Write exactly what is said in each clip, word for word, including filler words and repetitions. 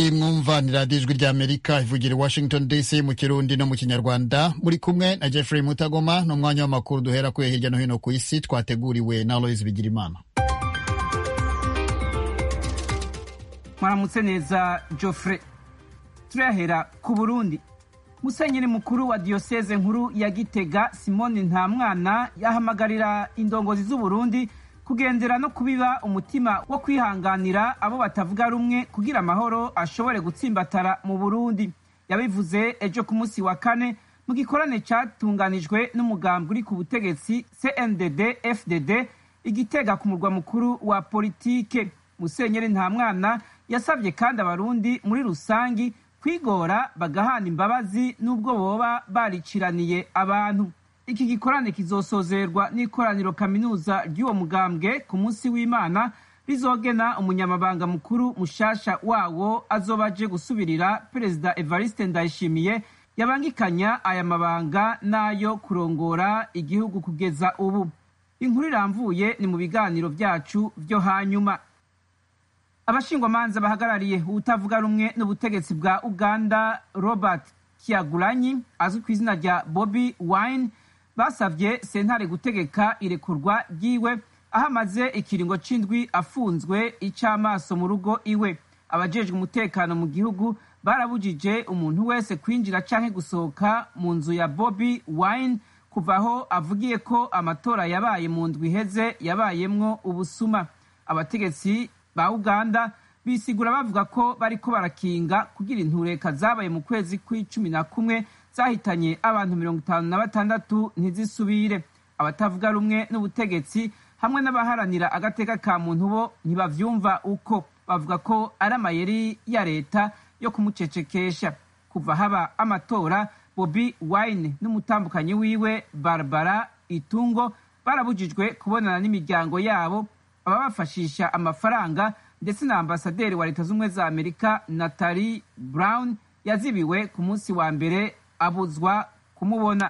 iyi mwumva ni radiyo ijwi ry'amerika ivugira i washington dc mu kirundi no mu kinyarwanda. muri kumwe na Jeffrey Mutagoma n'umwanya w'amakuru duhera kuye hirya no hino ku isi twateguriwe na Aloys Bigirimana. Mwaramutse neza Geoffrey. Turahera ku Burundi. Musenyeri mukuru wa diocese nkuru ya Gitega Simone Ntamwana yahamagarira indongozi z'u Burundi kugendera no kubiba umutima wo kwihanganira abo batavuga rumwe kugira amahoro ashobore gutsimbatara mu Burundi. Yabivuze ejo ku munsi wa kane mu gikorane catunganijwe n'umugambwe uri ku butegetsi C N D D F D D Igitega ku murwa mukuru wa politike. Musenyeri Ntamwana yasabye kandi abarundi muri rusangi kwigora bagahana imbabazi n'ubwo boba bariciraniye abantu. Iki gikorane kizosozerwa n'ikoraniro kaminuza ry'uwo mugambwe ku munsi w'Imana rizogena umunyamabanga mukuru mushasha wawo azobaje gusubirira Perezida Evariste Ndayishimiye yabangikanya aya mabanga nayo kurongora igihugu kugeza ubu. Inkuru iramvuye ni mu biganiro vyacu vyo hanyuma. Abashingwamanza bahagarariye utavuga rumwe n'ubutegetsi bwa Uganda Robert Kyagulanyi azwi ku izina rya Bobi Wine basavye sentare gutegeka irekurwa ryiwe aho amaze ikiringo c'indwi afunzwe icamaso mu rugo iwe. Abajejwe umutekano mu gihugu barabujije umuntu wese kwinjira canke gusohoka mu nzu ya Bobi Wine kuva aho avugiye ko amatora yabaye mu ndwi iheze yabayemwo ubusuma. Abategetsi ba Uganda bisigura bavuga ko bariko barakinga kugira intureka zabaye mu kwezi kw'icumi na kumwe zahitanye abantu mirongo itanu na batandatu ntizisubire. Abatavuga rumwe n'ubutegetsi hamwe n'abaharanira agateka ka muntu bo ntibavyumva uko, bavuga ko ari amayeri ya leta yo kumucecekesha. Kuva haba amatora, Bobi Wine n'umutambukanyi wiwe Barbara Itungo barabujijwe kubonana n'imiryango yabo, ababafashisha amafaranga, ndetse na ambasaderi wa Leta z'Ubumwe za Amerika Natalie Brown yazibiwe ku munsi wa mbere abuzwa kumubona.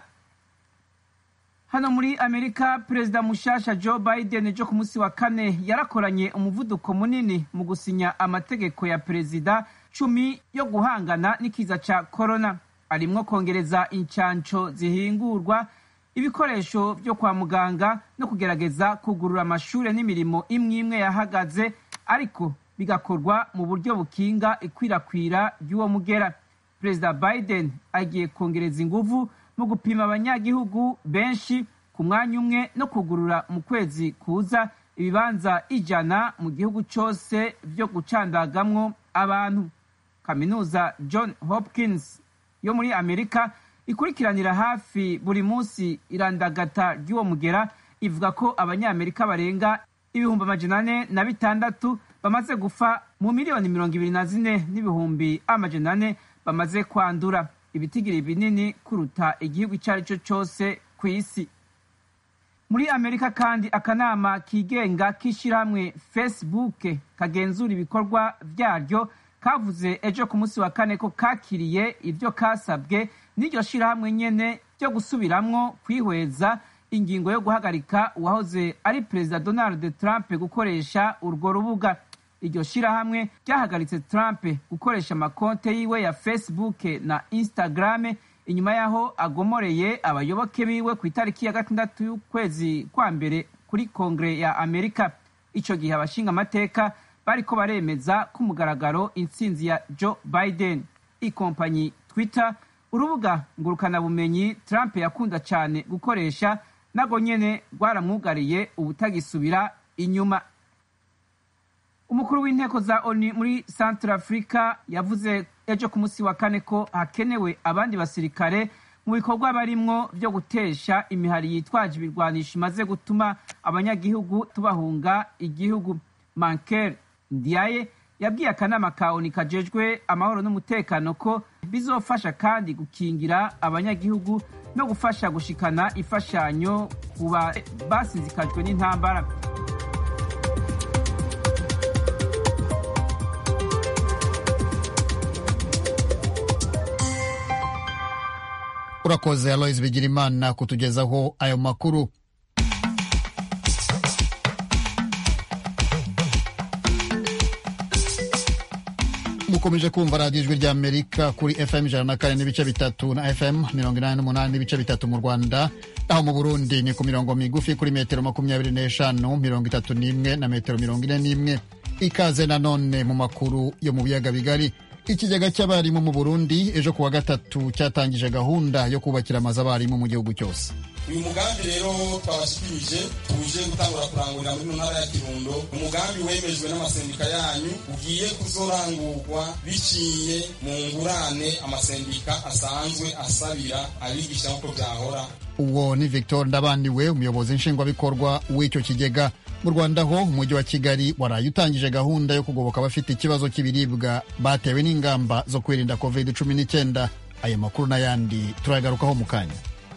Hano muri Amerika, Perezida mushasha Joe Biden ejo ku munsi wa kane yarakoranye umuvuduko munini mu gusinya amategeko ya perezida cumi yo guhangana n'ikiza ca corona. Arimwo kongereza incanco zihingurwa, ibikoresho vyo kwa muganga no kugerageza kugurura amashure n'imirimo imwe imwe yahagaze, ariko bigakorwa mu buryo bukinga ikwirakwira ry'uwo mugera. Perezida Biden agiye kongereza inguvu mu gupima abanyagihugu benshi ku mwanya umwe no kugurura mu kwezi kuza ibibanza ijana mu gihugu cose vyo gucandagamwo abantu. Kaminuza John Hopkins yo muri Amerika ikurikiranira hafi buri munsi irandagata ry'uwo mugera ivuga ko abanyamerika barenga ibihumbi amajana ane na bitandatu bamaze gufa mu miliyoni mirongo ibiri na zine n'ibihumbi amajana ane bamaze kwandura, ibitigiri binini kuruta igihugu icyo ari cyo cyose ku isi. Muri Amerika kandi akanama kigenga k'ishirahamwe Facebook kagenzura ibikorwa vyaryo kavuze ejo ku munsi wa kane ko kakiriye ivyo kasabwe n'iryo shirahamwe nyene ryo gusubiramwo kwihweza ingingo yo guhagarika uwahoze ari Perezida Donald Trump gukoresha urwo rubuga. Iryo shirahamwe ryahagaritse Trump gukoresha amakonte yiwe ya Facebook na Instagram inyuma yaho agomoreye abayoboke biwe ku itariki ya gatandatu y'ukwezi kwa mbere kuri Kongre ya Amerika. Ico gihe abashinga amateka bariko baremeza ku mugaragaro intsinzi ya Joe Biden. Ikompanyi Twitter, urubuga ngurukana bumenyi Trump yakunda cyane gukoresha, nago nyene rwaramwugariye ubutagisubira inyuma. Umukuru w'inteko za ONU muri Central Africa yavuze ejo ku munsi wa kane ko hakenewe abandi basirikare mu bikorwa barimwo vyo gutesha imihari yitwaje ibirwanisho imaze gutuma abanyagihugu tubahunga igihugu. Manker Ndiaye yabwiye akanama ka ONU kajejwe amahoro n'umutekano ko bizofasha kandi gukingira abanyagihugu no gufasha gushikana ifashanyo kuba basinzikajwe n'intambara. Urakoze Aloys Bigirimana kutugezaho ayo makuru. mu mukomeje kumva radiyo ijwi ry'Amerika kuri F M ijana na kane n'ibice bitatu na F M mirongo inani n'umunani n'ibice bitatu mu Rwanda, aho mu Burundi ni ku mirongo migufi kuri metero makumyabiri n'eshanu, mirongo itatu n'imwe na metero mirongo ine n'imwe. Ikaze nanone mu makuru yo mu biyaga bigari. Ikigega cy'abarimu mu Burundi ejo kuwa gatatu cyatangije gahunda yo kubakira amazu abarimu mu gihugu cyose. Uyu mugambi rero twabashikirije tuje gutangura kurangurira muri ntara ya Kirundo. Umugambi wemejwe n'amasendika yanyu ugiye kuzorangurwa biciye mu ngurane amasendika asanzwe asabira abigisha uko byahora. Uwo ni Victor Ndabandiwe, umuyobozi nshingwabikorwa w'icyo kigega. Mu Rwanda ho umujyi wa Kigali waraye utangije gahunda yo kugoboka abafite ikibazo cy'ibiribwa batewe n'ingamba zo kwirinda covid cumi n'icyenda. Aya makuru n'ayandi turagarukaho mu kanya.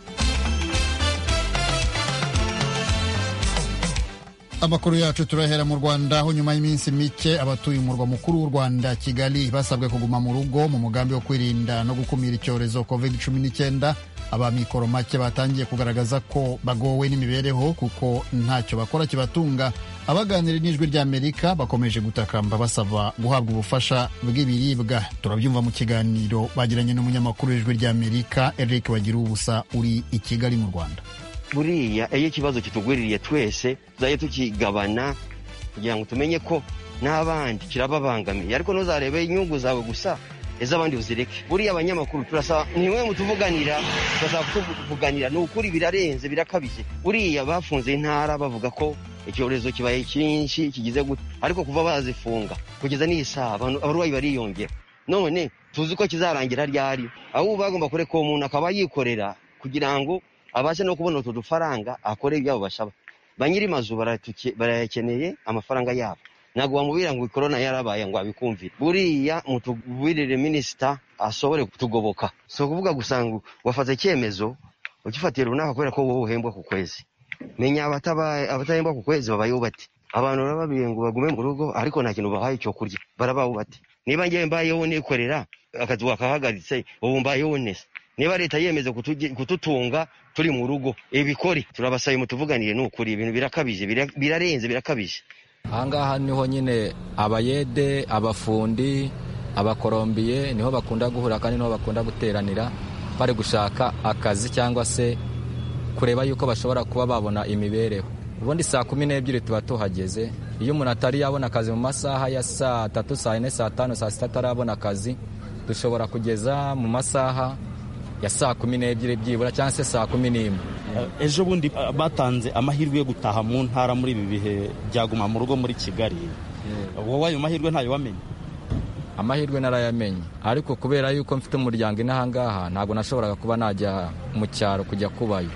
Amakuru yacu turahera mu Rwanda, aho nyuma y'iminsi mike abatuye umurwa mukuru w'u Rwanda Kigali basabwe kuguma mu rugo mu mugambi wo kwirinda no gukumira icyorezo covid cumi n'icyenda. Abamikoro make batangiye kugaragaza ko bagowe n'imibereho kuko ntacyo bakora kibatunga. Abaganira n'ijwi ry'Amerika bakomeje gutakamba basaba guhabwa ubufasha bw'ibiribwa. Turabyumva mu kiganiro bagiranye n'umunyamakuru w'ijwi ry'Amerika Eric Bagirubusa uri i Kigali mu Rwanda. Buriya iyo ikibazo kitugwiririye twese tuzaye tukigabana kugira ngo tumenye ko n'abandi kirababangamiye, ariko ntuzarebe inyungu zawe gusa ez'abandi uzireke. Buriya abanyamakuru turasaba niwe mutuvuganira, turasaba kutuvuganira, ni ukuri birarenze birakabije. Buriya bafunze intara bavuga ko icyorezo kibaye cyinshi kigize gute, ariko kuva bazifunga kugeza n'isaha abarwayi bariyongera. None tuzi ko kizarangira ryari, aho bagomba kureka uwo muntu akaba yikorera kugira ngo abashe no kubona utu dufaranga akore ibyabo bashaba. Banyiri mazu barayakeneye amafaranga yabo, ntabwo wamubwira ngo corona yarabaye ngo abikumvire. Buriya mutubwirire minisita asobore kutugoboka, so kuvuga gusanga wafata icyemezo ukifatira runaka kubera ko wowe uhembwa ku kwezi. Menya abatahembwa ku kwezi babayeho bati, abantu bababiye ngo bagume mu rugo ariko nta kintu bahaye cyo kurya, barabaho bati. Niba ngiye mbayeho nikorera akazi wakahagaritse ubu mbayeho nese, niba leta yemeze kututunga turi mu rugo ibikori, turabasaye mutuvuganire n'ukuri ibintu birakabije, birarenze birakabije. Ahangaha niho nyine abayede, abafundi, abakorombiye niho bakunda guhura kandi niho bakunda guteranira bari gushaka akazi cyangwa se kureba yuko bashobora kuba babona imibereho. Ubundi saa kumi n'ebyiri tuba tuhageze. Iyo umuntu atari yabona akazi mu masaha ya saa tatu, saa ine, saa tanu, saa sita atarabona akazi, dushobora kugeza mu masaha ya saa kumi n'ebyiri byibura cyangwa se saa kumi n'imwe. Ejo bundi batanze amahirwe yo gutaha mu ntara muri ibi bihe byaguma mu rugo muri Kigali. Wowe ayo mahirwe ntayo wamenye? Amahirwe narayamenye, ariko kubera yuko mfite umuryango inahangaha ntabwo nashoboraga kuba najya mu cyaro kujya kubayo.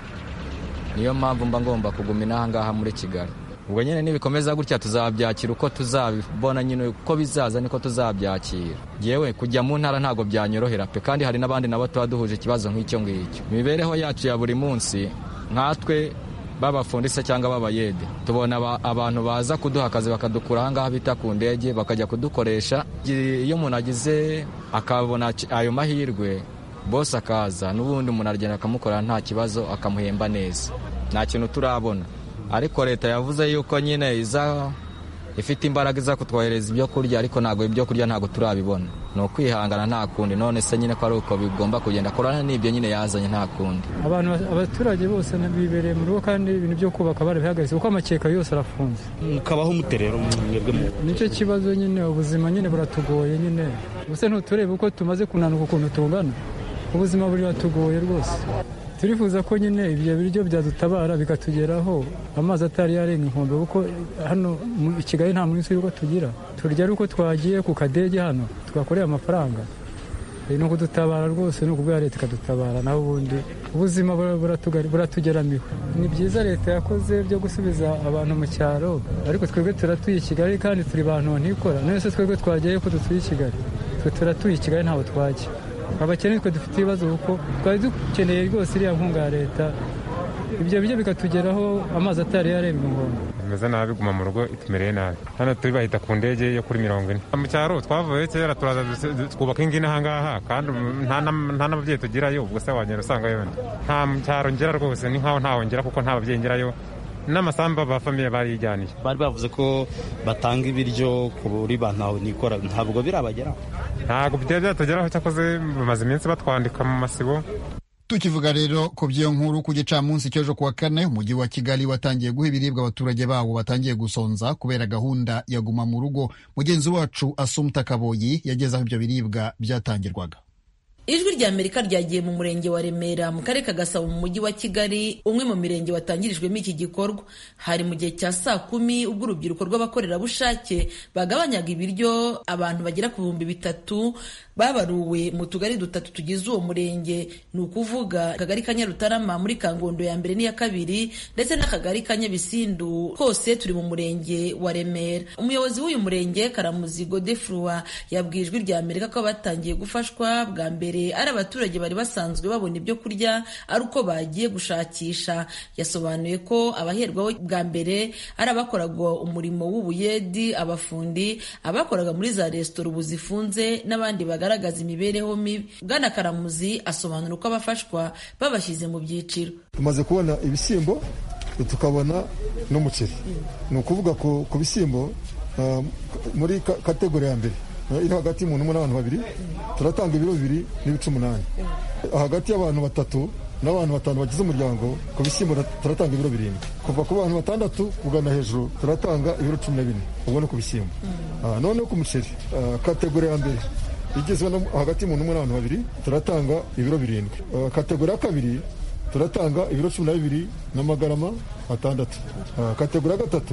Niyo mpamvu mba ngomba kuguma inahangaha muri Kigali. Ubwo nyine nibikomeza gutya tuzabyakira uko tuzabibona, nyine uko bizaza niko tuzabyakira. Yewe kujya mu ntara ntago byanyorohera pe, kandi hari n'abandi nabo tuba duhuje ikibazo nk'icyo ngicyo. Imibereho yacu ya buri munsi nkatwe babafundise cyangwa babayede, tubona abantu baza kuduha akazi bakadukura ahangaha bita ku ndege bakajya kudukoresha. Iyo umuntu agize akabona ayo mahirwe, bose akaza n'ubundi umuntu aragenda akamukorera nta kibazo akamuhemba neza. Nta kintu turabona, ariko leta yavuze yuko nyine iza ifite imbaraga iza kutwohereza ibyo kurya, ariko ntabwo ibyo kurya ntabwo turabibona. Ni ukwihangana nta kundi. None se nyine ko ari uko bigomba kugenda, korana n'ibyo nyine yazanye nta kundi. Abantu abaturage bose bibereye mu rugo kandi ibintu byo kubaka barabihagaritse kuko amakeka yose arafunze. Mukabaho muterero mwebwe mu nicyo kibazo nyine, ubuzima nyine buratugoye nyine. Ubuse ntuturebe uko tumaze kunanuka ukuntu tungana, ubuzima buri batugoye rwose. Turifuza ko nyine ibyo biryo byadutabara bikatugeraho amazi atari yarenga inkombe, kuko hano mu Kigali nta munsi yuko tugira. Turya ari uko twagiye ku kadege hano tugakorera amafaranga. No kudutabara rwose no kubwa leta ikadutabara, naho ubundi ubuzima buratugeramiwe. Ni byiza leta yakoze byo gusubiza abantu mu cyaro, ariko twebwe turatuye i Kigali kandi turi bantu ntikora. None se twebwe twagiye ko dutuye i Kigali? Twe turatuye i Kigali ntaho twajya. Abakene twe dufite ibibazo kuko twari dukeneye rwose iriya nkunga ya leta, ibyo bijya bikatugeraho amazi atari yarenga inkombe. Bimeze nabi, guma mu rugo itumereye nabi. Hano turi bahita ku ndege yo kuri mirongo ine. Mu cyaro twavuye kera turaza twubaka ingi n'ahangaha kandi nta n'ababyeyi tugirayo, ubwo se wagenda usanga yone nta cyaro ngera rwose, ni nkaho ntaho ngera kuko nta babyeyi ngerayo. n'amasamba ba famiye barijyaniye. Bari bavuze ko batanga ibiryo kuri bantu nikora, ntabwo birabageraho. Ntabwo byari byatugeraho, cyakoze bamaze iminsi batwandika mu masibo. Tukivuga rero ku by'iyo nkuru, ku gicamunsi cy'ejo kuwa kane umujyi wa Kigali watangiye guha ibiribwa abaturage bawo batangiye gusonza kubera gahunda ya guma mu rugo. Mugenzi wacu Asumta Kaboyi yageze aho ibyo biribwa byatangirwaga. Ijwi rya Amerika ryagiye mu murenge wa Remera mu karere ka Gasabo mu mujyi wa Kigali, umwe mu mirenge watangirijwemo iki gikorwa. Hari mu gihe cya saa kumi ubwo urubyiruko rw'abakorerabushake bagabanyaga ibiryo abantu bagera ku bihumbi bitatu babaruwe mu tugari dutatu tugize uwo murenge, ni ukuvuga akagari ka Nyarutarama muri Kangondo ya mbere n'iya kabiri ndetse n'akagari ka Nyabisindu, kose turi mu murenge wa Remera. Umuyobozi w'uyu murenge Karamuzi Godefroid yabwiye Ijwi rya Amerika ko batangiye gufashwa bwa mbere ari abaturage bari basanzwe babona ibyo kurya ari uko bagiye gushakisha. Yasobanuye ko abaherwaho bwa mbere ari abakoraga umurimo w'ubuyedi, abafundi, abakoraga muri za resitora ubu zifunze n'abandi bagaragaza imibereho mibi. Bwana Karamuzi asobanura uko abafashwa babashyize mu byiciro. Tumaze kubona ibishyimbo, tukabona n'umuceri. Ni ukuvuga ku bishyimbo uh, muri ka kategori ya mbere iri hagati y'umuntu umwe n'abantu babiri turatanga ibiro bibiri n'ibice umunani. Hagati y'abantu batatu n'abantu batanu bagize umuryango ku bishyimbo turatanga ibiro birindwi. Kuva ku bantu batandatu kugana hejuru turatanga ibiro cumi na bine ubwo no ku bishyimbo. None ku muceri kategori ya mbere igizwe hagati y'umuntu umwe n'abantu babiri turatanga ibiro birindwi. Kategori ya kabiri turatanga ibiro cumi na bibiri n'amagarama atandatu. Kategori ya gatatu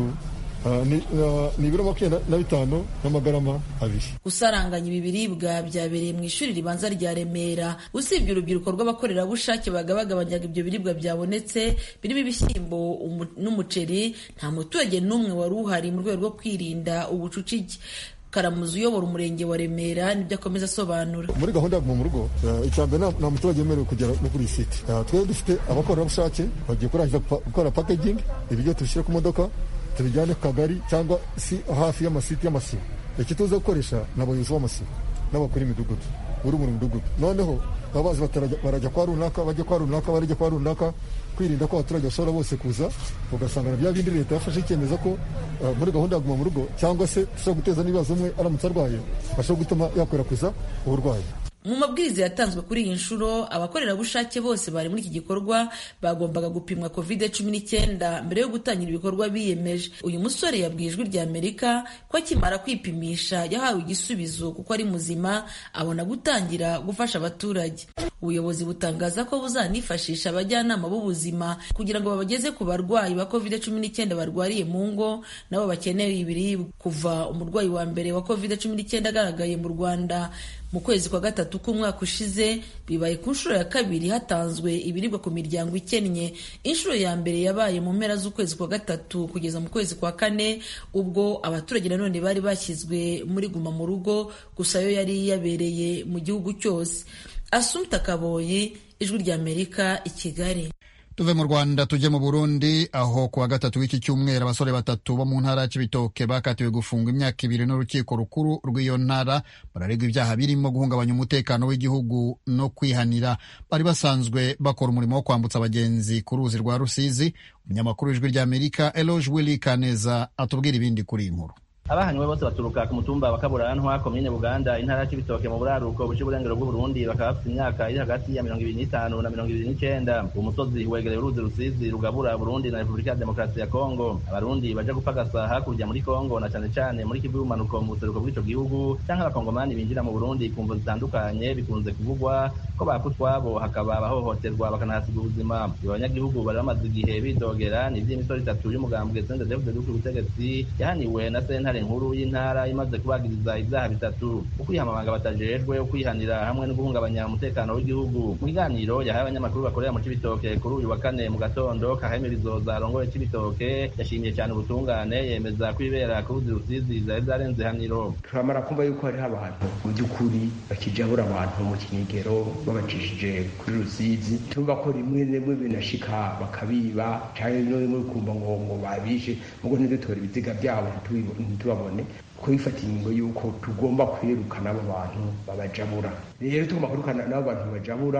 ni ibiro makumyabiri na bitanu n'amagarama abiri. Gusaranganya ibi biribwa byabereye mu ishuri ribanza rya Remera. Usibye urubyiruko rw'abakorerabushake bagabagabanyaga ibyo biribwa byabonetse birimo ibishyimbo n'umuceri, nta muturage n'umwe wari uhari mu rwego rwo kwirinda ubucucike. Karamuzi uyobora umurenge wa Remera nibyo akomeza asobanura. Muri gahunda mu rugo icyambere nta muturage yemerewe kugera no kuri site. Twebwe dufite abakorerabushake bagiye kurangiza gukora packaging, ibiryo tubishyire ku modoka tubijyane ku kagari cyangwa si hafi y'amasite y'amasibo. Iki tuza gukoresha n'abayobozi b'amasibo n'abakora imidugudu uri mu midugudu. Noneho abazi barajya kwa runaka, bajya kwa runaka, barajya kwa runaka, kwirinda ko abaturage bashobora bose kuza ugasanga bya bindi leta yafashe icyemezo ko uh, muri gahunda ya guma mu rugo cyangwa se dushobora guteza n'ibibazo umwe aramutse arwaye bashobora gutuma yakwirakwiza uburwayi. Mu mabwiriza yatanzwe kuri iyi nshuro, abakorerabushake bose bari muri iki gikorwa bagombaga gupimwa covid cumi n'icyenda mbere yo gutangira ibikorwa biyemeje. Uyu musore yabwiye Ijwi rya Amerika ko akimara kwipimisha yahawe igisubizo kuko ari muzima, abona gutangira gufasha abaturage. Ubuyobozi butangaza ko buzanifashisha abajyanama b'ubuzima kugira ngo babageze ku barwayi ba covid cumi n'icyenda barwariye mu ngo nabo bakeneye ibiribwa. Kuva umurwayi wa mbere wa covid cumi n'icyenda agaragaye mu Rwanda mu kwezi kwa gatatu k'umwaka ushize, bibaye ku nshuro ya kabiri hatanzwe ibiribwa ku miryango ikennye. Inshuro ya mbere yabaye mu mpera z'ukwezi kwa gatatu kugeza mu kwezi kwa kane, ubwo abaturage nanone bari bashyizwe muri guma mu rugo, gusa yo yari yabereye mu gihugu cyose. Asumta Kaboyi, Ijwi rya Amerika, i Kigali. Tuve mu Rwanda tujye mu Burundi, aho kuwa gatatu w'iki cyumweru abasore batatu bo mu ntara ya Cibitoke bakatiwe gufungwa imyaka ibiri n'urukiko rukuru rw'iyo ntara bararegwa ibyaha birimo guhungabanya umutekano w'igihugu no kwihanira. Bari basanzwe bakora umurimo wo kwambutsa abagenzi ku ruzi rwa Rusizi. Umunyamakuru w'Ijwi rya Amerika Eloge Willy Kaneza atubwira ibindi kuri iyi nkuru. Abahanywe bose baturuka ku mutumba wa Kaburantwa, komine Buganda, intara ya Cibitoke mu buraruko bw'uburengero bw'u Burundi, bakaba bafite imyaka iri hagati ya mirongo ibiri n'itanu na mirongo ibiri n'icyenda. Umusozi wegereye uruzi Rusizi rugabura Burundi na Repubulika ya Demokarasi ya Kongo. Abarundi baje gupagasa hakurya muri Kongo na cyane cyane muri Kivu y'umanuko mu buseruko bw'ico gihugu, cyangwa abakongomani binjira mu Burundi ku mvo zitandukanye, bikunze kuvugwa ko bakutwabo hakaba abahohoterwa bakanahasiga ubuzima. Abanyagihugu bari bamaze igihe bidogera ni ivy'imisoro itatu y'umugambwe C N D D F D w'ubutegetsi yahaniwe na sentare nkuru y'intara imaze kubagiriza ibyaha bitatu: ukwihamabanga batajejwe, ukwihanira hamwe no guhungabanya umutekano w'igihugu. Mu kiganiro yahaye abanyamakuru bakorera mu Cibitoke kuri uyu wa kane mu gatondo, Kahemirizo zarongoye Cibitoke yashimiye cyane ubutungane, yemeza ko ibera ku ruzi Rusizi zari zarenze haniro. Turamara kumva yuko hari abantu mu by'ukuri bakijabura abantu mu kinigero babacishije kuri Rusizi, tumva ko rimwe rimwe binashika bakabiba cyane no rimwe kumva ngo ngo babishe mugo ntidutora ibiziga byabo ntitubabone, ko bifata ingingo yuko tugomba kwirukana abo bantu babajabura. Rero tugomba kwirukana n'abo bantu babajabura,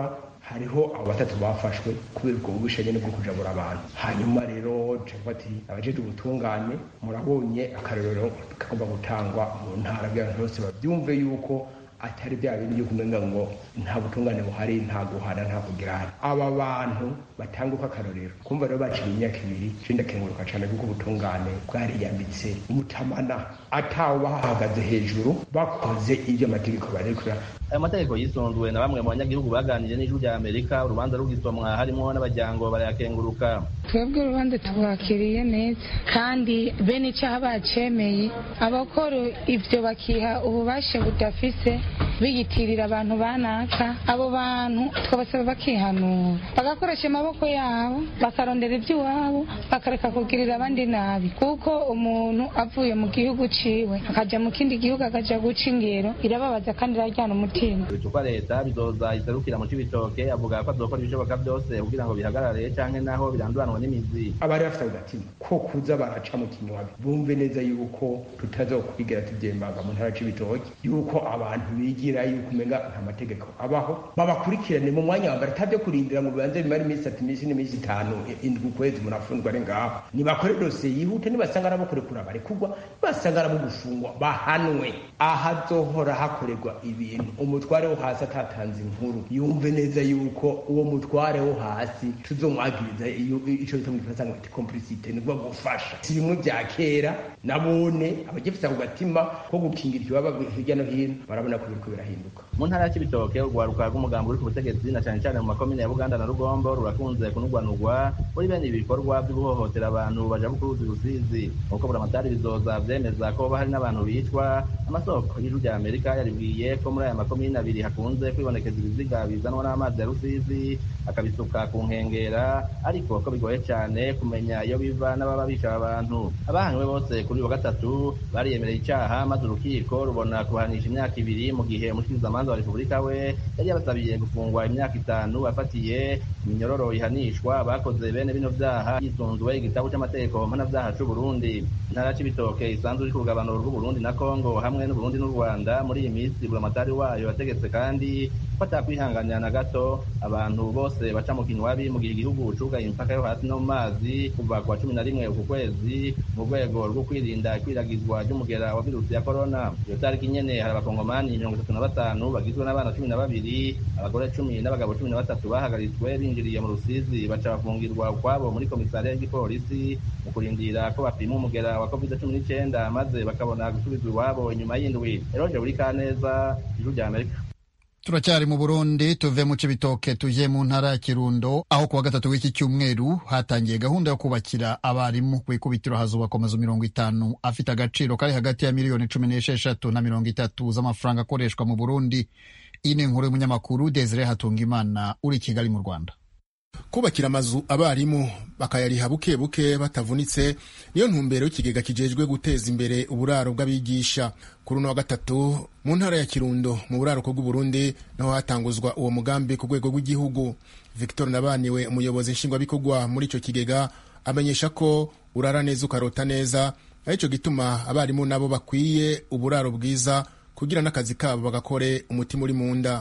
hariho abo batatu bafashwe kubera ubwo bubisha nyene bwo kujabura abantu. Hanyuma rero capati abajeje ubutungane murabonye akarorero kagomba gutangwa mu ntara by'abantu bose babyumve yuko atari bya bindi byo kumenga ngo nta butungane buhari, nta guhana, nta kugirana. Aba bantu batanguka akarorero kumva rero baciye imyaka ibiri cinda kenguruka cyane kuko ubutungane bwariyambitse umutamana atawo bahagaze hejuru bakoze ibyo amategeko barekura. Ayo mategeko yisunzwe na bamwe mu banyagihugu baganiriye n'ijuru rya Amerika, urubanza rugisomwa harimo n'abajyango barayakenguruka. Twebwe urubanza tubakiriye neza kandi bene icyaha bacemeye, abakora ibyo bakiha ububasha budafise biyitirira abantu banaka, abo bantu twabasaba bakihanura bagakoresha amaboko yabo bakarondera iby'iwabo bakareka kugirira abandi nabi, kuko umuntu avuye mu gihugu ciwe akaja mu kindi gihugu akaja guca ingero irababaza kandi irajyana umutima. Bicupa leta bizoza iserukira mu Cibitoke avuga ko azokora ibishoboka byose kugira ngo bihagarare canke naho biranduranwa n'imizi. Abari bafite agatima ko kuza baraca mu kinywabi bumve neza yuko tutazokwigera tubyembaga mu ntara Cibitoke, yuko abantu bigira yuko umenga nta mategeko abaho, babakurikirane mu mwanya wa mbere atabyo kurindira ngo bibanze bimara iminsi itatu iminsi n'iminsi itanu indwi ukwezi murafungwa ari ngaho. Nibakore dosiye yihute, nibasanga arabakurekura barekugwa, nibasanga arabugufungwa bahanwe. Ahazohora hakorerwa ibintu umutware wo hasi atatanze inkuru yumve neza yuko uwo mutware wo hasi tuzomwagiriza iyo ico bita mu Faransa ngo complicité nibwo gufasha. Si bimwe bya kera nabone abagifisa ku gatima ko gukingira ibaba hirya no hino barabona ko biriko birahinduka. Mu ntara ya Cibitoke urwaruka rw'umugambi uri ku butegetsi na cyane cyane mu makomine ya Buganda na Rugombo rurakunze kunugwanugwa muri bene ibikorwa byo guhohotera abantu baja bukuruzi Rusizi. Uko buramatari bizoza vyemeza ko bahari n'abantu bitwa. Amasoko y'ijuru rya Amerika yaribwiye ko muri aya makomine abiri hakunze kwibonekeza ibiziga bizanwa n'amazi ya Rusizi akabisuka ku nkengera, ariko ko bigoye cyane kumenya iyo biva n'ababa bica abantu. Abahanywe bose kuri wa gatatu bariyemereye icyaha maze urukiko rubona kubahanisha imyaka ibiri, mu gihe umushikirizamanza wa Repubulika we yari yabasabiye gufungwa imyaka itanu bafatiye iminyororo ihanishwa bakoze bene bino vyaha yisunzwe igitabo c'amategeko mpanavyaha c'u Burundi. Intara Cibitoke isanzwe iri ku rugabanuro rw'u Burundi na Kongo hamwe n'u Burundi n'u Rwanda. Muri iyi minsi buramatari wayo yategetse kandi batakwihanganira na gato abantu bose baca mu kinywabi mu gihe igihugu cugaye impaka yo hasi no mu mazi kuva kwa cumi na rimwe uku kwezi mu rwego rwo kwirinda ikwiragizwa ry'umugera wa virusi ya corona. Iyo tariki nyene hari abakongomani mirongo itatu na batanu bagizwe n'abana cumi na babiri, abagore cumi n'abagabo cumi na batatu bahagaritswe binjiriye mu Rusizi baca bafungirwa ukwabo muri komisariya y'igipolisi mu kurindira ko bapima umugera wa covid cumi n'icyenda maze bakabona gusubizwa iwabo inyuma y'indwi. Eroje buri kaneza, ijuru rya Amerika. Turacyari mu Burundi, tuve mu Cibitoke tuje mu ntara ya Kirundo, aho kuwa gatatu w'iki cyumweru hatangiye gahunda yo kubakira abarimu ku ikubitiro hazubakwa amazu mirongo itanu afite agaciro kari hagati ya miliyoni cumi n'esheshatu na mirongo itatu z'amafaranga akoreshwa mu Burundi. Iyi ni inkuru y'umunyamakuru Desire Hatungimana uri Kigali mu Rwanda. Kubakira amazu abarimu bakayariha buke buke batavunitse niyo ntumbero y'ikigega kijejwe guteza imbere uburaro bw'abigisha. Kuri uno wa gatatu mu ntara ya Kirundo mu buraruko bw'u Burundi naho hatanguzwa uwo mugambi ku rwego rw'igihugu. Victor Nabaniwe umuyobozi nshingwabikorwa muri ico kigega amenyesha ko urara neza ukarota neza, arico gituma abarimu nabo bakwiye uburaro bwiza kugira n'akazi kabo bagakore umutima uri mu nda.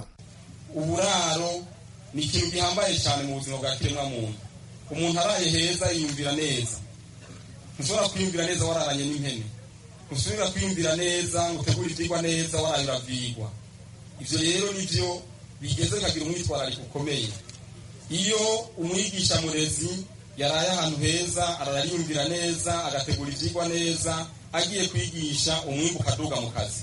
Uburaro ni ikintu gihambaye cyane mu buzima bwa kiremwa muntu. Umuntu araye heza yiyumvira neza. Ntushobora kwiyumvira neza wararanye n'impene. Ntushobora kwiyumvira neza utegura ivyigwa neza waraye uravyigwa. Ivyo rero nivyo bigeze kagira umwitwarariko ukomeye. Iyo umwigisha murezi yaraye ahantu heza arariyumvira neza agategura ivyigwa neza agiye kwigisha umwimbu kaduga mu kazi.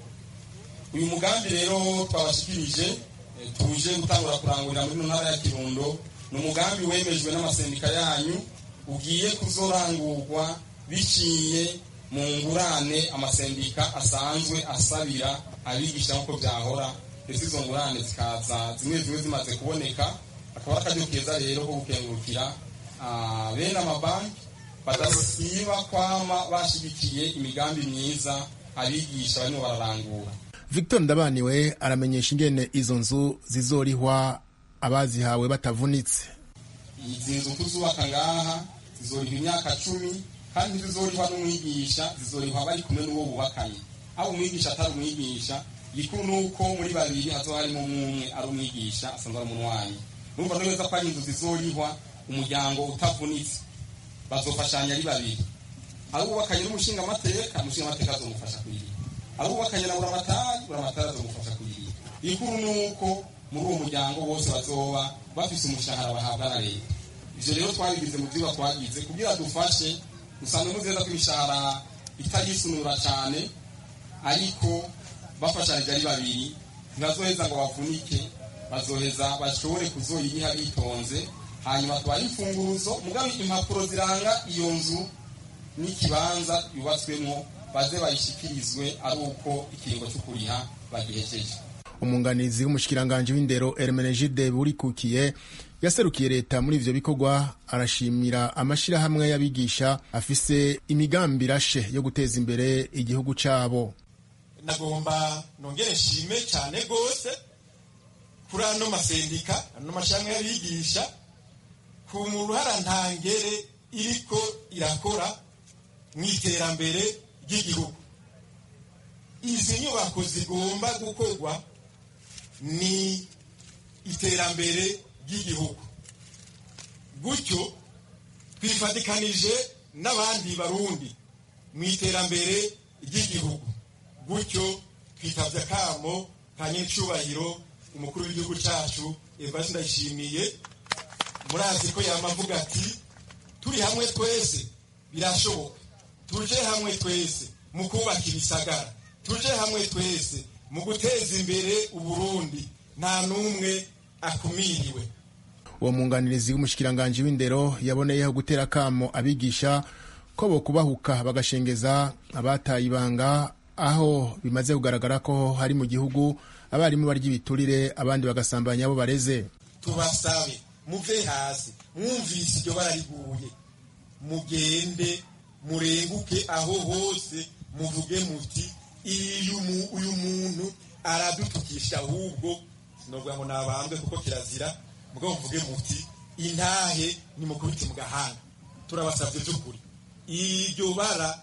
Uyu mugambi rero twabashikirije tuje gutangura kurangurira muri ntara ya Kirundo ni umugambi wemejwe n'amasendika yanyu ugiye kuzorangurwa biciye mu ngurane amasendika asanzwe asabira abigisha nk'uko byahora, ndetse izo ngurane zikaza zimwe zimwe zimaze kuboneka. Akaba akaryo keza rero ko gukengurukira bene amabanki badasiba kwama bashigikiye imigambi myiza abigisha barimo bararangura. Victor Ndabaniwe aramenyesha ingene izo nzu zizorihwa abazihawe batavunitse. Izi nzu tuzubaka ngaha zizorihwa imyaka cumi kandi zizorihwa n'umwigisha, zizorihwa bari kumwe n'uwo bubakanye. Aho umwigisha atari umwigisha, gikuru nuko muri babiri hazo harimo umwe ari umwigisha asanzwe ari umunwanyi. murumva neza ko ari inzu zizorihwa umuryango utavunitse, bazofashanya ari babiri, ari ubakanye n'umushinga amateka, umushinga amateka azomufasha kuyiriha, ari ubakanye na buramatari, buramatari azomufasha kuyiriha. Ikuru nuko muri uwo muryango bose bazoba bafise umushahara bahabwa na leta. Ivyo rero twabigize mu vyigwa twagize kugira dufashe, musanzwe muzeza ko imishahara itarisunura cyane, ariko bafashanije ari babiri ntibazoheza ngo bavunike, bazoheza bashobore kuzoyiriha bitonze, hanyuma tubaha imfunguruzo, mugabe impapuro ziranga iyo nzu n'ikibanza yubatswemo baze bayishikirizwe ari uko ikiringo cyo kuriha bagihejeje. Umunganizi w'umushikiranganje w'indero Hermenegilde Burikukiye yaserukiye leta muri ivyo bikorwa, arashimira amashirahamwe y'abigisha afise imigambi rashe yo guteza imbere igihugu cabo. Nagomba nongere nshime cyane gose kuri ano masendika, ano mashirahamwe y'abigisha ku ruhara ntangere iriko irakora mw'iterambere ry'igihugu. Izi nyubako zigomba gukorwa ni iterambere ry'igihugu, gutyo twifatikanije n'abandi barundi mu iterambere ry'igihugu, gutyo twitavye akamo ka nyicubahiro umukuru w'igihugu cacu Evariste Ndayishimiye. Murazi ko yamavuga ati turi hamwe twese birashoboka, tuje hamwe twese mu kubaka ibisagara, tuje hamwe twese mu guteza imbere Uburundi, nta numwe akumiriwe. Uwo munganirizi w'umushikiranganje w'indero yaboneyeho gutera akamo abigisha ko bo kubahuka bagashengeza abataye ibanga, aho bimaze kugaragara ko hari mu gihugu abarimu barya ibiturire abandi bagasambanya abo bareze. Tubasabe muve hasi, mwumvise iryo barariguye, mugende murenguke aho hose, muvuge muti iyo uyu muntu aradutukisha, ahubwo sinovuga ngo nabambwe kuko kirazira, mugabo mvuge muti intahe ni mukubiti mu gahanga. Turabasabye by'ukuri iryo bara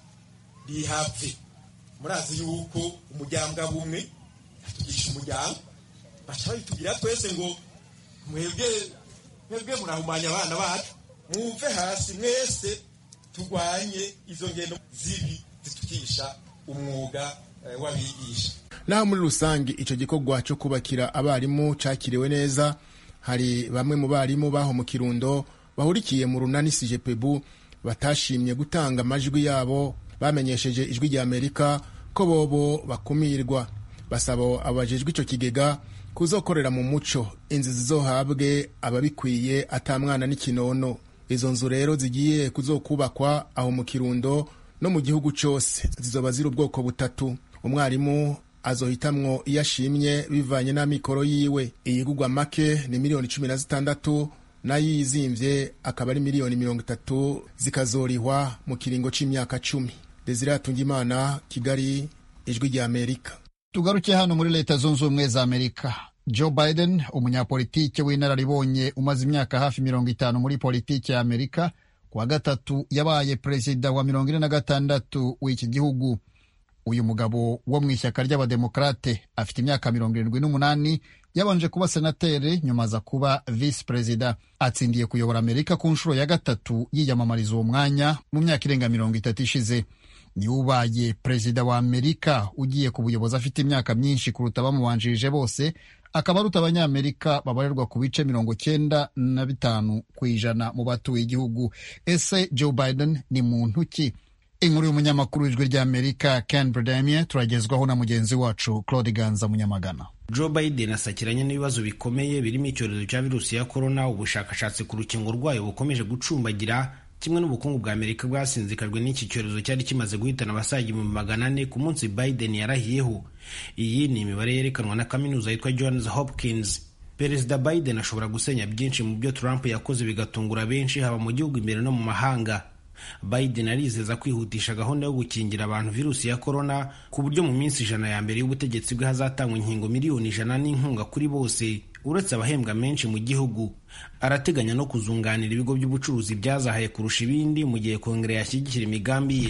rihave. Murazi yuko umuryango bumwe atugisha umuryango, baca babitugira twese ngo mwebwe mwebwe murahumanya abana bacu. Mwumve hasi mwese tugwanye izo ngendo zibi zitukisha umwuga e, w'abigisha. Naho muri rusange ico gikorwa cyo kubakira abarimu cakiriwe neza, hari bamwe mu barimu baho mu Kirundo bahurikiye mu runani C G P B batashimye gutanga amajwi yabo, bamenyesheje ijwi rya Amerika ko bobo bakumirwa. Basaba abajejwe ico kigega kuzokorera mu muco, inzu zizohabwe ababikwiye atamwana n'ikinono. Izo nzu rero zigiye kuzokubakwa aho mu Kirundo no mu gihugu cyose, zizoba ziri ubwoko butatu. Umwarimu azohitamwo iyashimye bivanye n'amikoro yiwe. Iyigugwa make ni miliyoni cumi na zitandatu, nayo yizimvye akaba ari miliyoni mirongo itatu, zikazorihwa mu kiringo c'imyaka cumi. Desire Atungimana, Kigali, ijwi rya Amerika. Tugaruke hano muri Leta Zunze Ubumwe za Amerika. Joe Biden, umunyapolitike w'inararibonye umaze imyaka hafi mirongo itanu muri politike ya Amerika, kuwa gatatu yabaye perezida wa mirongo ine na gatandatu w'iki gihugu. Uyu mugabo wo mu ishyaka ry'abademokrate afite imyaka mirongo irindwi n'umunani, yabanje kuba senateri nyuma aza kuba vice perezida. Atsindiye kuyobora Amerika ku nshuro ya gatatu yiyamamariza uwo mwanya mu myaka irenga mirongo itatu ishize. Ni ubaye perezida wa Amerika ugiye ku buyobozi afite imyaka myinshi kuruta bamubanjirije bose, akaba aruta abanyamerika babarirwa ku bice mirongo cyenda na bitanu ku ijana mu batuye igihugu. Ese Joe Biden ni muntu ki? Inkuru y'umunyamakuru w'ijwi ry'Amerika Ken Bredemie turagezwaho na mugenzi wacu Claude Ganza Munyamagana. Joe Biden asakiranye n'ibibazo bikomeye birimo icyorezo cya virusi ya corona, ubushakashatsi ku rukingo rwayo bukomeje gucumbagira, kimwe n'ubukungu bwa Amerika bwasinzikajwe n'iki cyorezo cyari kimaze guhitana abasaga ibihumbi magana ane ku munsi Biden yarahiyeho. Iyi ni imibare yerekanwa na kaminuza yitwa Johns Hopkins. Perezida Biden ashobora gusenya byinshi mu byo Trump yakoze bigatungura benshi, haba mu gihugu imbere no mu mahanga. Biden arizeza kwihutisha gahunda yo gukingira abantu virusi ya corona, ku buryo mu minsi ijana ya mbere y'ubutegetsi bwe hazatangwa inkingo miliyoni ijana n'inkunga kuri bose, uretse abahembwa menshi mu gihugu. Arateganya no kuzunganira ibigo by'ubucuruzi byazahaye kurusha ibindi mu gihe Kongere yashyigikira imigambi ye.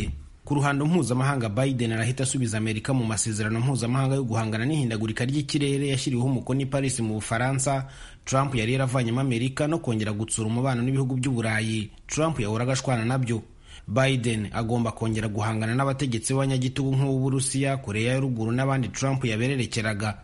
Ku ruhando mpuzamahanga, Biden arahita asubiza Amerika mu masezerano mpuzamahanga yo guhangana n'ihindagurika ry'ikirere yashyiriweho umukono i Paris mu Bufaransa. Trump yari yaravanyemo Amerika no kongera gutsura umubano n'ibihugu by'Uburayi Trump yahoraga ashwana nabyo. Biden agomba kongera guhangana n'abategetsi b'abanyagitugu nk'Uburusiya, Korea ya ruguru n'abandi Trump yabererekeraga.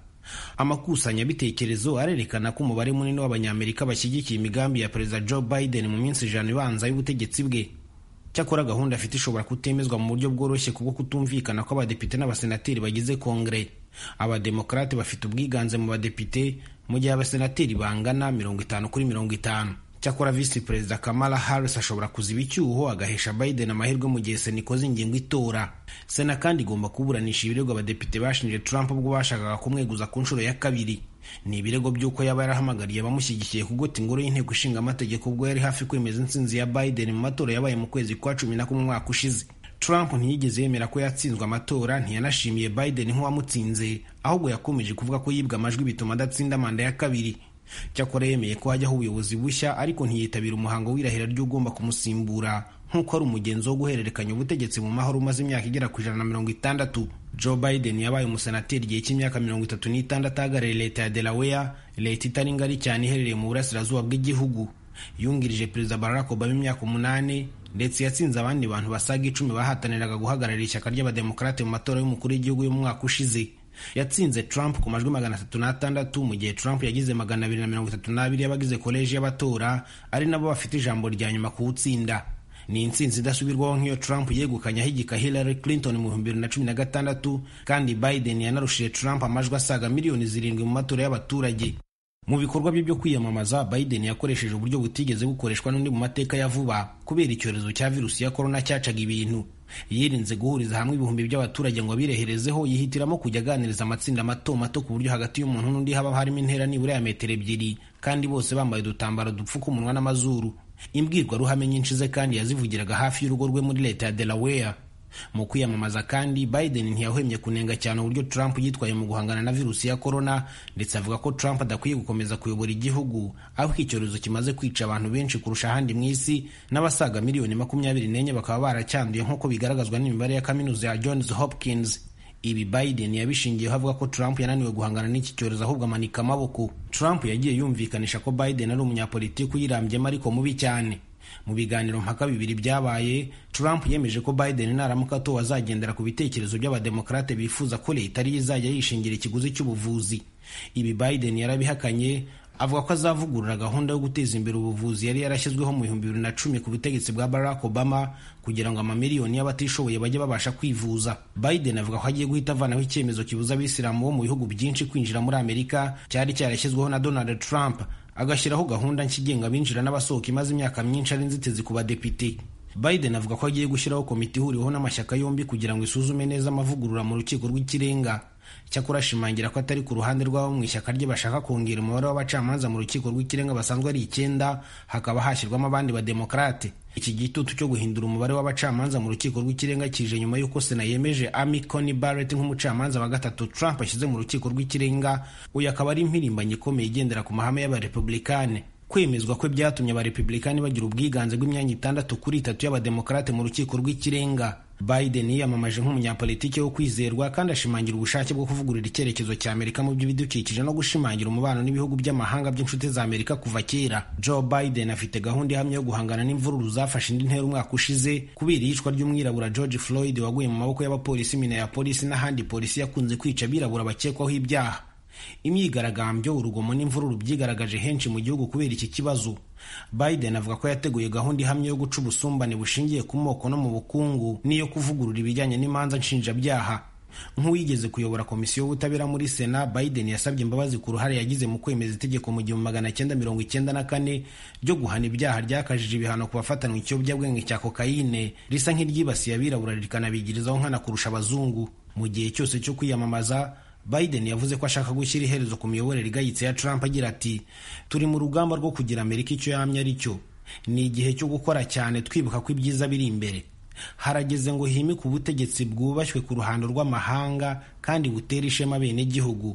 Amakusanyabitekerezo arerekana ko umubare munini w'abanyamerika bashyigikiye imigambi ya Perezida Joe Biden mu minsi ijana ibanza y'ubutegetsi bwe. Cyakora gahunda afite ishobora kutemezwa mu buryo bworoshye kubwo kutumvikana ko abadepite n'abasenateri bagize Kongere. Abademokrate bafite ubwiganze mu badepite mu gihe abasenateri bangana mirongo itanu kuri mirongo itanu. Cyakora Visi Perezida Kamala Harris ashobora kuziba icyuho agahesha Biden amahirwe mu gihe Sena ikoze ingingo itora. Sena kandi igomba kuburanisha ibirego abadepite bashinje Trump ubwo bashakaga kumweguza ku nshuro ya kabiri. Ni ibirego by'uko yaba yarahamagariye abamushyigikiye kugota ingoro y'inteko ishinga amategeko ubwo yari hafi kwemeza intsinzi ya Biden mu matora yabaye mu kwezi kwa cumi na kumwe umwaka ushize. Trump ntiyigeze yemera ko yatsinzwe amatora, ntiyanashimiye Biden nk'uwamutsinze, ahubwo yakomeje kuvuga ko yibwa amajwi bituma adatsinda manda ya kabiri. Cyakora yemeye ko hajyaho ubuyobozi bushya, ariko ntiyitabira umuhango w'irahira ry'ugomba kumusimbura nk'uko ari umugenzo wo guhererekanya ubutegetsi mu mahoro umaze imyaka igera ku ijana na mirongo itandatu. Joe Biden yabaye umusenateri igihe cy'imyaka mirongo itatu n'itandatu ahagarariye leta ya Delaware, leta itari ngari cyane iherereye mu burasirazuba bw'igihugu. Yungirije Perezida Barack Obama imyaka umunani, ndetse yatsinze abandi bantu basaga icumi bahataniraga guhagararira ishyaka ry'abademokrate mu matora y'umukuru w'igihugu y'umwaka ushize. Yatsinze Trump ku majwi magana atatu n'atandatu mu gihe Trump yagize magana abiri na mirongo itatu n'abiri y'abagize koleji y'abatora, ari nabo bafite ijambo rya nyuma kuwutsinda. Ni intsinzi idasubirwaho nk'iyo Trump yegukanye ahigika Hillary Clinton mu bihumbi bibiri na cumi na gatandatu, kandi Biden yanarushije Trump amajwi asaga miliyoni zirindwi mu matora y'abaturage. Mu bikorwa bye byo kwiyamamaza, Biden yakoresheje uburyo butigeze bukoreshwa n'undi mu mateka ya vuba kubera icyorezo cya virusi ya corona cyacaga ibintu. Yirinze guhuriza hamwe ibihumbi by'abaturage ngo abireherezeho, yihitiramo kujya aganiriza amatsinda mato mato ku buryo hagati y'umuntu n'undi haba harimo intera nibura ya metero ebyiri, kandi bose bambaye udutambaro dupfuka umunwa n'amazuru. Imbwirwaruhame nyinshi ze kandi yazivugiraga hafi y'urugo rwe muri leta ya Delaware. Mu kwiyamamaza kandi, Biden ntiyahwemye kunenga cyane uburyo Trump yitwaye mu guhangana na virusi ya corona, ndetse avuga ko Trump adakwiye gukomeza kuyobora igihugu, aho icyorezo kimaze kwica abantu benshi kurusha ahandi mu isi, n'abasaga miliyoni makumyabiri n'enye bakaba baracyanduye nk'uko bigaragazwa n'imibare ya kaminuza ya Johns Hopkins. Ibi Biden yabishingiyeho avuga ko Trump yananiwe guhangana n'iki cyorezo ahubwo amanika amaboko. Trump yagiye yumvikanisha ko Biden ari umunyapolitiki uyirambyemo ariko mubi cyane. Mu biganiro mpaka bibiri byabaye, Trump yemeje ko Biden naramuka atowe azagendera ku bitekerezo by'abademokrate bifuza ko leta ariyo izajya yishingira ikiguzi cy'ubuvuzi. Ibi Biden yarabihakanye, avuga ko azavugurura gahunda yo guteza imbere ubuvuzi yari yarashyizweho mu bihumbi bibiri na cumi ku butegetsi bwa Barack Obama, kugira ngo amamiliyoni y'abatishoboye bajye babasha kwivuza. Biden avuga ko agiye guhita avanaho icyemezo kibuza abisilamu bo mu bihugu byinshi kwinjira muri Amerika cyari cyarashyizweho na Donald Trump, agashyiraho gahunda nshyigenga abinjira n'abasohoka imaze imyaka myinshi ari inzitizi ku badepite. Biden avuga ko agiye gushyiraho komite ihuriweho n'amashyaka yombi kugira ngo isuzume neza amavugurura mu rukiko rw'ikirenga. Cyakora ashimangira ko atari ku ruhande rw'abo mu ishyaka rye bashaka kongera umubare w'abacamanza mu rukiko rw'ikirenga basanzwe ari icyenda, hakaba hashyirwamo abandi bademokrate. Iki gitutu cyo guhindura umubare w'abacamanza mu rukiko rw'ikirenga kije nyuma y'uko Sena yemeje Amy Coney Barrett nk'umucamanza wa gatatu Trump ashyize mu rukiko rw'ikirenga. Uyu akaba ari impirimbanyi ikomeye igendera ku mahame y'abarepublikane. Kwemezwa kwe byatumye abarepublikani bagira ubwiganze bw'imyanya itandatu kuri itatu y'abademokrate mu rukiko rw'ikirenga. Biden yiyamamaje nk'umunyapolitiki wo kwizerwa kandi ashimangira ubushake bwo kuvugurura icyerekezo cya Amerika mu by'ibidukikije no gushimangira umubano n'ibihugu by'amahanga by'inshuti za Amerika kuva kera. Joe Biden afite gahunda ihamye yo guhangana n'imvururu zafashe indi ntera umwaka ushize kubera iyicwa ry'umwirabura George Floyd waguye mu maboko y'abapolisi Minneapolis n'ahandi polisi yakunze kwica abirabura bakekwaho ibyaha. Imyigaragambyo, urugomo n'imvururu byigaragaje henshi mu gihugu kubera iki kibazo. Biden avuga ko yateguye gahunda ihamye yo guca ubusumbane bushingiye ku moko no mu bukungu n'iyo kuvugurura ibijyanye n'imanza nshinjabyaha. Nk'uwigeze kuyobora komisiyo y'ubutabera muri Sena, Biden yasabye imbabazi ku ruhare yagize mu kwemeza itegeko mu gihumbi magana cyenda mirongo icyenda na kane ryo guhana ibyaha ryakajije ibihano ku bafatanwe ikiyobyabwenge cya kokayine risa nk'iryibasiye abirabura rikanabigirizaho nkana kurusha abazungu. Mu gihe cyose cyo kwiyamamaza, Biden yavuze ko ashaka gushyira iherezo ku miyoborere igayitse ya Trump agira ati, turi mu rugamba rwo kugira Amerika icyo yamye ari cyo. Ni igihe cyo gukora cyane twibuka ko ibyiza biri imbere. Harageze ngo himike ubutegetsi bwubashywe ku ruhando rw'amahanga kandi butera ishema bene gihugu.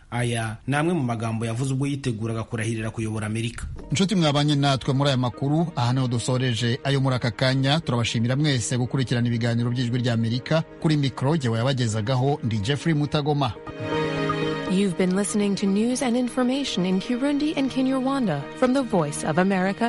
aya ni amwe mu magambo yavuze ubwo yiteguraga kurahirira kuyobora Amerika. Inshuti mwabanye natwe muri aya makuru, aha niho dusoreje ayo muri aka kanya. Turabashimira mwese gukurikirana ibiganiro by'Ijwi rya Amerika. Kuri mikro jyewe yabagezagaho ndi Jeffrey Mutagoma. You've been listening to news and information in Kirundi and Kinyarwanda from the Voice of America